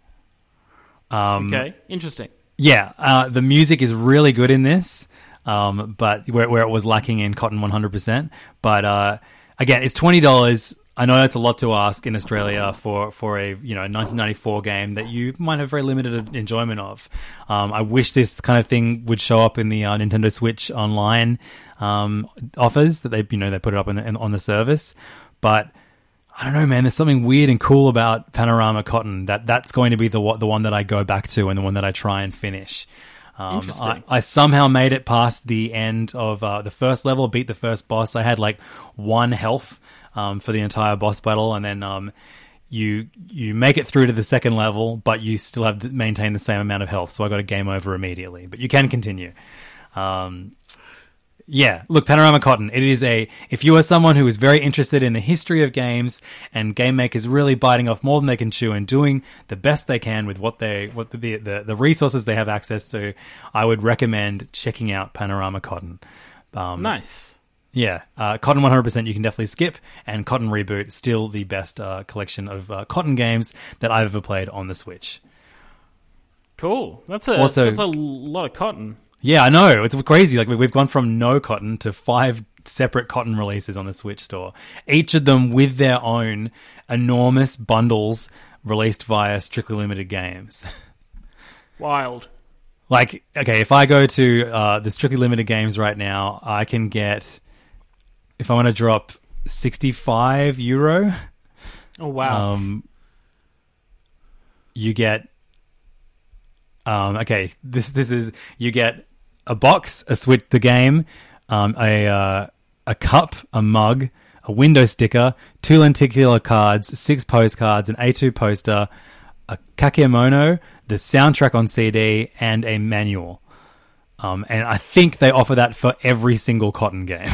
Um, okay, interesting. Yeah, uh, the music is really good in this, um, but where, where it was lacking in Cotton one hundred percent. But uh, again, it's twenty dollars. I know that's a lot to ask in Australia for, for a you know nineteen ninety-four game that you might have very limited enjoyment of. Um, I wish this kind of thing would show up in the uh, Nintendo Switch Online um, offers that they you know they put it up in the, in, on the service, but I don't know, man. There's something weird and cool about Panorama Cotton that that's going to be the the one that I go back to and the one that I try and finish. Um, Interesting. I, I somehow made it past the end of uh, the first level, beat the first boss. I had like one health um, for the entire boss battle, and then um, you you make it through to the second level, but you still have to maintain the same amount of health. So I got a game over immediately, but you can continue. Um, Yeah, look, Panorama Cotton, it is a, if you are someone who is very interested in the history of games and game makers really biting off more than they can chew and doing the best they can with what they, what the, the, the resources they have access to, I would recommend checking out Panorama Cotton. Um, nice. Yeah, uh, Cotton one hundred percent you can definitely skip, and Cotton Reboot, still the best uh, collection of uh, Cotton games that I've ever played on the Switch. Cool. That's a, also, that's a lot of Cotton. Yeah, I know. It's crazy. Like we've gone from no Cotton to five separate Cotton releases on the Switch store. Each of them with their own enormous bundles released via Strictly Limited games. Wild. Like, okay, if I go to uh, the Strictly Limited games right now, I can get, if I want to drop sixty-five euro. Oh, wow. Um, you get, um, okay, this this is, you get a box, a Switch, the game, um, a uh, a cup, a mug, a window sticker, two lenticular cards, six postcards, an A two poster, a kakemono, the soundtrack on C D, and a manual. Um, and I think they offer that for every single Cotton game.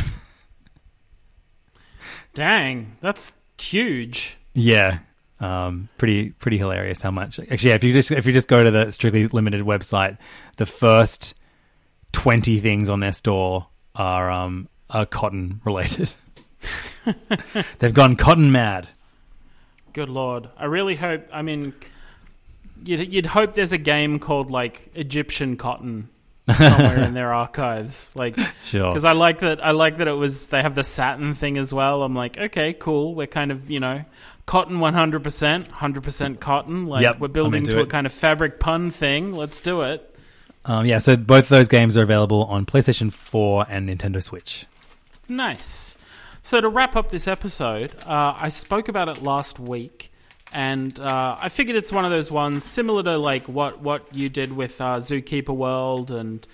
Dang, that's huge. Yeah. Um, pretty pretty hilarious how much. Actually, yeah, if you just if you just go to the Strictly Limited website, the first twenty things on their store are um are Cotton related. They've gone Cotton mad. Good Lord. I really hope, I mean, you'd, you'd hope there's a game called, like, Egyptian Cotton somewhere in their archives. Like, sure. Because I like that, I like that it was, they have the satin thing as well. I'm like, okay, cool. We're kind of, you know, Cotton one hundred percent, one hundred percent Cotton. Like, yep, we're building to it. a kind of fabric pun thing. Let's do it. Um, yeah, so both of those games are available on PlayStation four and Nintendo Switch. Nice. So to wrap up this episode, uh, I spoke about it last week, and uh, I figured it's one of those ones similar to like what, what you did with uh, Zookeeper World and,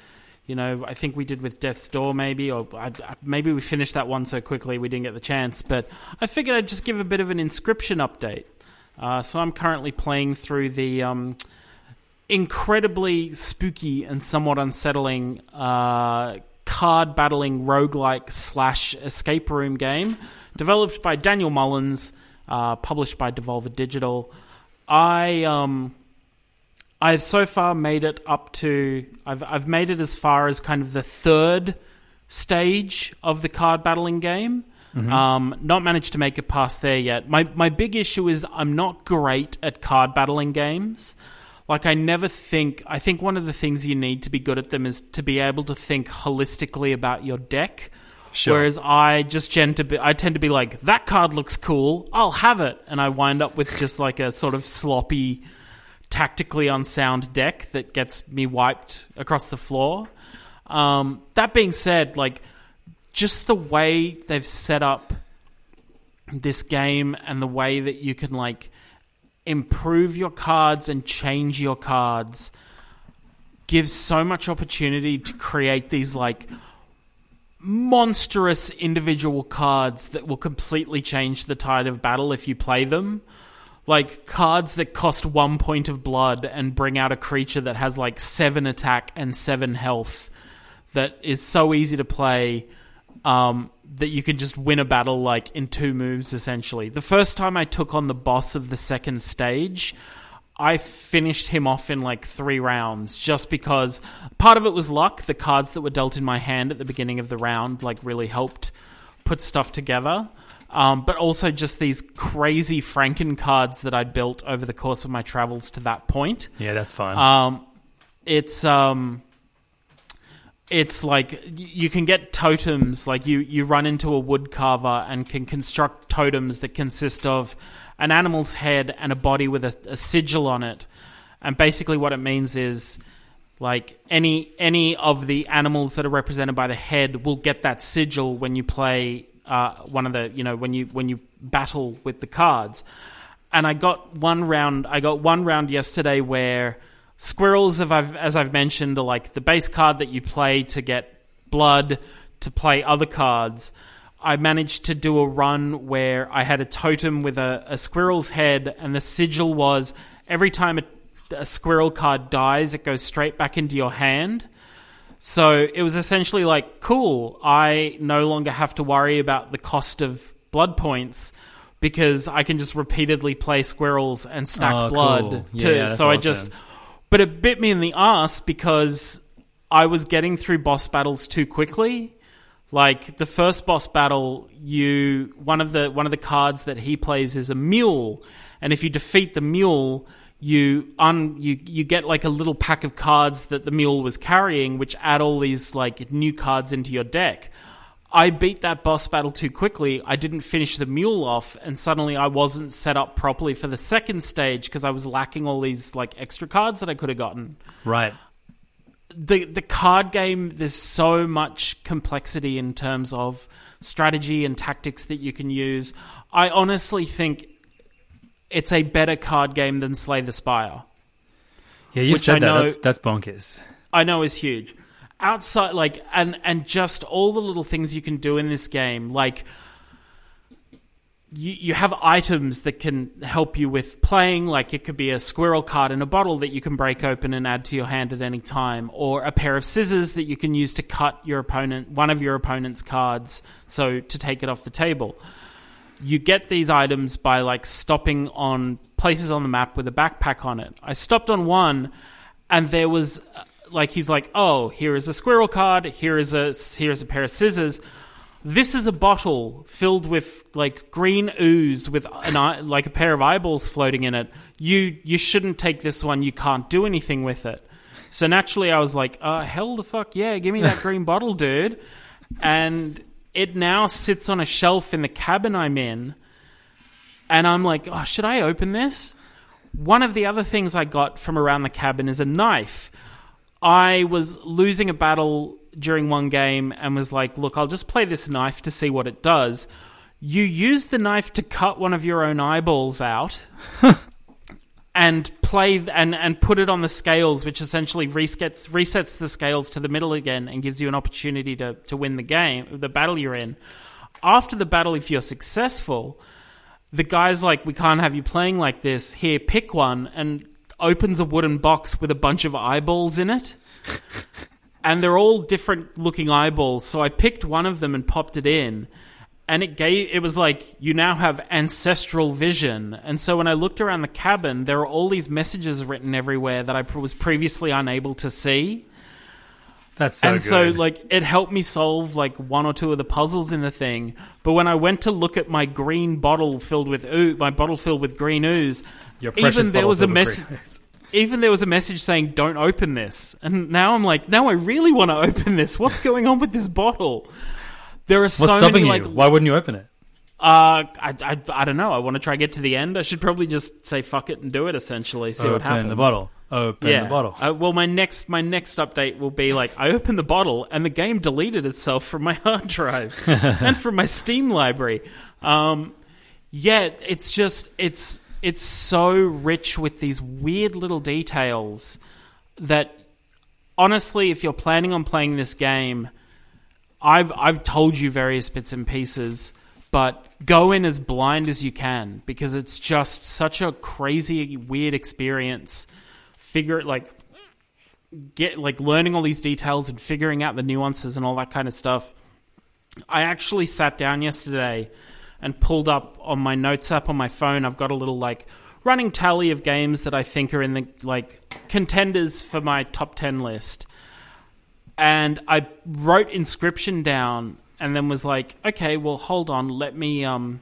You know, I think we did with Death's Door, maybe, or I, maybe we finished that one so quickly we didn't get the chance. But I figured I'd just give a bit of an Inscryption update. Uh, so I'm currently playing through the um, incredibly spooky and somewhat unsettling uh, card battling roguelike slash escape room game, developed by Daniel Mullins, uh, published by Devolver Digital. I um. I've so far made it up to... I've I've made it as far as kind of the third stage of the card battling game. Mm-hmm. Um, not managed to make it past there yet. My my big issue is I'm not great at card battling games. Like, I never think... I think one of the things you need to be good at them is to be able to think holistically about your deck. Sure. Whereas I just tend to be... I tend to be like, that card looks cool, I'll have it. And I wind up with just like a sort of sloppy... tactically unsound deck that gets me wiped across the floor. Um, that being said, like, just the way they've set up this game and the way that you can, like, improve your cards and change your cards gives so much opportunity to create these, like, monstrous individual cards that will completely change the tide of battle if you play them. Like, cards that cost one point of blood and bring out a creature that has, like, seven attack and seven health that is so easy to play um, that you can just win a battle, like, in two moves, essentially. The first time I took on the boss of the second stage, I finished him off in, like, three rounds, just because part of it was luck. The cards that were dealt in my hand at the beginning of the round, like, really helped put stuff together. Um, but also just these crazy Franken cards that I'd built over the course of my travels to that point. Yeah, that's fine. Um, it's um, it's like you can get totems. Like you, you run into a wood carver and can construct totems that consist of an animal's head and a body with a, a sigil on it. And basically what it means is, like, any any of the animals that are represented by the head will get that sigil when you play... Uh, one of the, you know, when you when you battle with the cards. And I got one round, I got one round yesterday where squirrels, as I've, as I've mentioned, are like the base card that you play to get blood, to play other cards. I managed to do a run where I had a totem with a, a squirrel's head, and the sigil was every time a, a squirrel card dies, it goes straight back into your hand. So it was essentially like, cool, I no longer have to worry about the cost of blood points because I can just repeatedly play squirrels and stack oh, blood. Cool. To, yeah, so awesome. I just... But it bit me in the ass because I was getting through boss battles too quickly. Like, the first boss battle, you one of the one of the cards that he plays is a mule. And if you defeat the mule... You un you you get like a little pack of cards that the mule was carrying, which add all these like new cards into your deck. I beat that boss battle too quickly. I didn't finish the mule off, and suddenly I wasn't set up properly for the second stage because I was lacking all these like extra cards that I could have gotten. Right. The the card game, there's so much complexity in terms of strategy and tactics that you can use. I honestly think it's a better card game than Slay the Spire. Yeah, you said that. That's, that's bonkers. I know is huge. Outside, like, and and just all the little things you can do in this game, like, you you have items that can help you with playing. Like, it could be a squirrel card in a bottle that you can break open and add to your hand at any time, or a pair of scissors that you can use to cut your opponent, one of your opponent's cards, so to take it off the table. You get these items by, like, stopping on places on the map with a backpack on it. I stopped on one, and there was, like, he's like, oh, here is a squirrel card, here is a, here is a pair of scissors. This is a bottle filled with, like, green ooze with, an eye, like, a pair of eyeballs floating in it. You you shouldn't take this one. You can't do anything with it. So naturally, I was like, uh, hell the fuck yeah, give me that green bottle, dude. And... it now sits on a shelf in the cabin I'm in, and I'm like, oh, should I open this? One of the other things I got from around the cabin is a knife. I was losing a battle during one game and was like, look, I'll just play this knife to see what it does. You use the knife to cut one of your own eyeballs out and play and, and put it on the scales, which essentially resets resets the scales to the middle again and gives you an opportunity to, to win the game, the battle you're in. After the battle, if you're successful, the guy's like, we can't have you playing like this. Here, pick one, and opens a wooden box with a bunch of eyeballs in it. And they're all different looking eyeballs. So I picked one of them and popped it in. And it gave, it was like, you now have ancestral vision. And so when I looked around the cabin, there were all these messages written everywhere that I was previously unable to see. That's so and good. so, like, it helped me solve, like, one or two of the puzzles in the thing. But when I went to look at my green bottle filled with ooze, my bottle filled with green ooze, Your precious even there bottle was a filled with message. green ooze. Even there was a message saying, "Don't open this." And now I'm like, now I really want to open this. What's going on with this bottle? There are so What's stopping many, you? like, Why wouldn't you open it? Uh, I, I, I don't know. I want to try to get to the end. I should probably just say fuck it and do it, essentially. See open what happens. the bottle. Open yeah. the bottle. Uh, well, my next my next update will be like, I opened the bottle and the game deleted itself from my hard drive and from my Steam library. Um, yeah, it's just, it's, it's so rich with these weird little details that, honestly, if you're planning on playing this game, I've I've told you various bits and pieces, but go in as blind as you can, because it's just such a crazy, weird experience. Figure like get like learning all these details and figuring out the nuances and all that kind of stuff. I actually sat down yesterday and pulled up on my notes app on my phone. I've got a little like running tally of games that I think are in the like contenders for my top ten list. And I wrote Inscription down and then was like, okay, well, hold on. Let me um,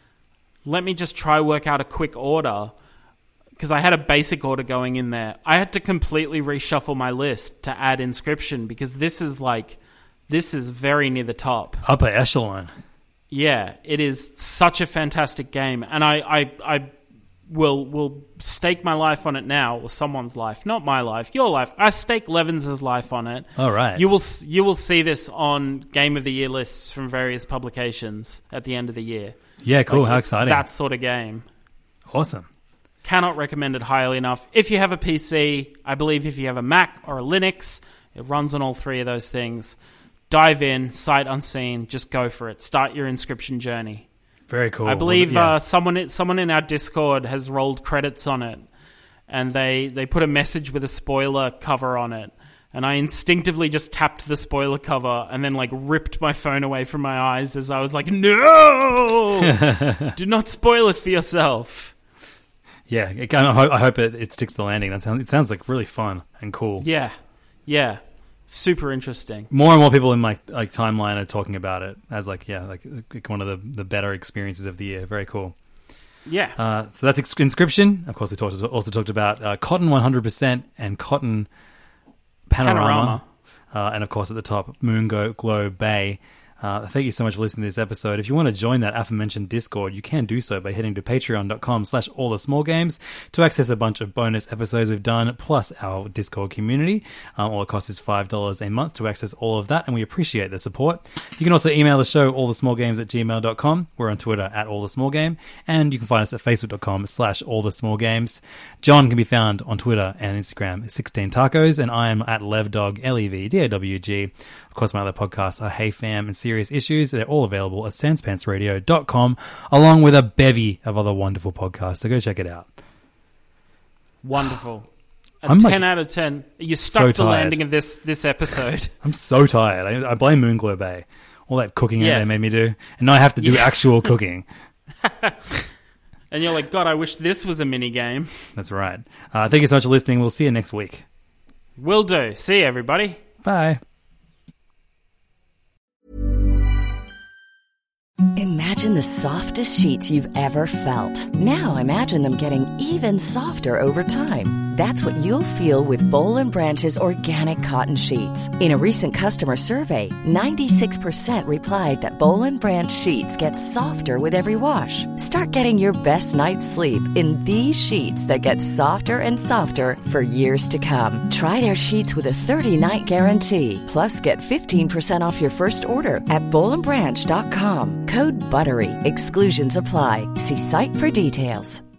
let me just try work out a quick order, because I had a basic order going in there. I had to completely reshuffle my list to add Inscription, because this is like, this is very near the top. Upper echelon. Yeah, it is such a fantastic game. And I, I, I will will stake my life on it now, or someone's life, not my life, your life. I stake Levins' life on it. All right. You will you will see this on Game of the Year lists from various publications at the end of the year. Yeah, cool. Like, How it's exciting. that sort of game. Awesome. Cannot recommend it highly enough. If you have a P C, I believe if you have a Mac or a Linux, it runs on all three of those things. Dive in, sight unseen, just go for it. Start your Inscription journey. Very cool. I believe yeah. uh, someone someone in our Discord has rolled credits on it, and they, they put a message with a spoiler cover on it, and I instinctively just tapped the spoiler cover and then like ripped my phone away from my eyes as I was like, no! Do not spoil it for yourself. Yeah, it, I hope, I hope it, it sticks the landing. That sounds, it sounds like really fun and cool. Yeah, yeah. Super interesting. More and more people in my like timeline are talking about it as like yeah like, like one of the, the better experiences of the year. Very cool. Yeah. Uh, so that's Ex- Inscription. Of course, we talked, also talked about uh, Cotton one hundred percent and Cotton Panorama, Panorama. Uh, and of course at the top Moon Glow Bay. Uh, thank you so much for listening to this episode. If you want to join that aforementioned Discord, you can do so by heading to patreon.com slash all the small games to access a bunch of bonus episodes we've done, plus our Discord community. Um, all it costs is five dollars a month to access all of that, and we appreciate the support. You can also email the show, allthesmallgames at gmail dot com. We're on Twitter at allthesmallgame, and you can find us at facebook.com slash allthesmallgames. John can be found on Twitter and Instagram at sixteen tacos, and I am at levdog, L E V D A W G. Of course, my other podcasts are Hey Fam and Serious Issues. They're all available at sans pants radio dot com, along with a bevy of other wonderful podcasts. So go check it out. Wonderful. A I'm ten like out of ten. You stuck so the tired. landing of this this episode. I'm so tired. I, I blame Moonglow Bay. All that cooking Yeah. they made me do. And now I have to do Yeah. actual cooking. And you're like, God, I wish this was a mini game. That's right. Uh, thank you so much for listening. We'll see you next week. Will do. See you, everybody. Bye. Imagine the softest sheets you've ever felt. Now imagine them getting even softer over time. That's what you'll feel with Boll and Branch's organic cotton sheets. In a recent customer survey, ninety-six percent replied that Boll and Branch sheets get softer with every wash. Start getting your best night's sleep in these sheets that get softer and softer for years to come. Try their sheets with a thirty-night guarantee. Plus, get fifteen percent off your first order at boll and branch dot com. Code BUTTERY. Exclusions apply. See site for details.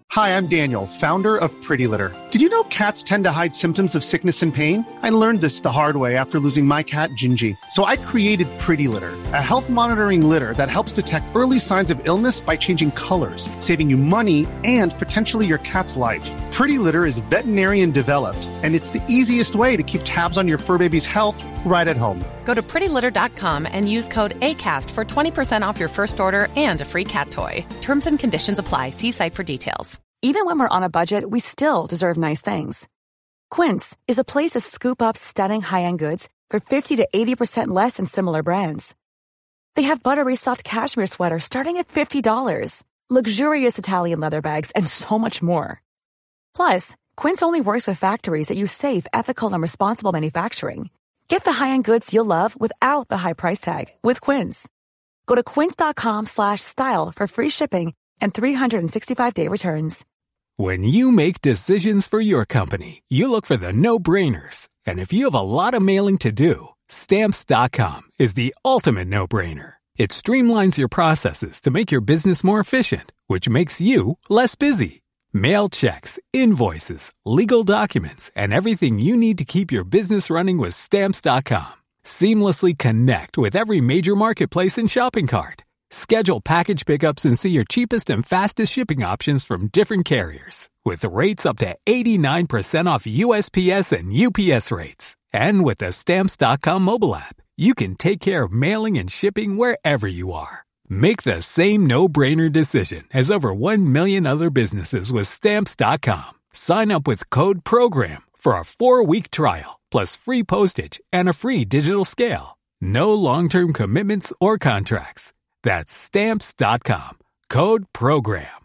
Hi, I'm Daniel, founder of Pretty Litter. Did you know cats tend to hide symptoms of sickness and pain? I learned this the hard way after losing my cat, Gingy. So I created Pretty Litter, a health monitoring litter that helps detect early signs of illness by changing colors, saving you money and potentially your cat's life. Pretty Litter is veterinarian developed, and it's the easiest way to keep tabs on your fur baby's health right at home. Go to pretty litter dot com and use code ACAST for twenty percent off your first order and a free cat toy. Terms and conditions apply. See site for details. Even when we're on a budget, we still deserve nice things. Quince is a place to scoop up stunning high-end goods for fifty to eighty percent less than similar brands. They have buttery soft cashmere sweaters starting at fifty dollars, luxurious Italian leather bags, and so much more. Plus, Quince only works with factories that use safe, ethical, and responsible manufacturing. Get the high-end goods you'll love without the high price tag with Quince. Go to quince.com slash style for free shipping and three sixty-five day returns. When you make decisions for your company, you look for the no-brainers. And if you have a lot of mailing to do, Stamps dot com is the ultimate no-brainer. It streamlines your processes to make your business more efficient, which makes you less busy. Mail checks, invoices, legal documents, and everything you need to keep your business running with Stamps dot com. Seamlessly connect with every major marketplace and shopping cart. Schedule package pickups and see your cheapest and fastest shipping options from different carriers, with rates up to eighty-nine percent off U S P S and U P S rates. And with the Stamps dot com mobile app, you can take care of mailing and shipping wherever you are. Make the same no-brainer decision as over one million other businesses with Stamps dot com. Sign up with code PROGRAM for a four-week trial, plus free postage and a free digital scale. No long-term commitments or contracts. That's Stamps dot com. Code PROGRAM.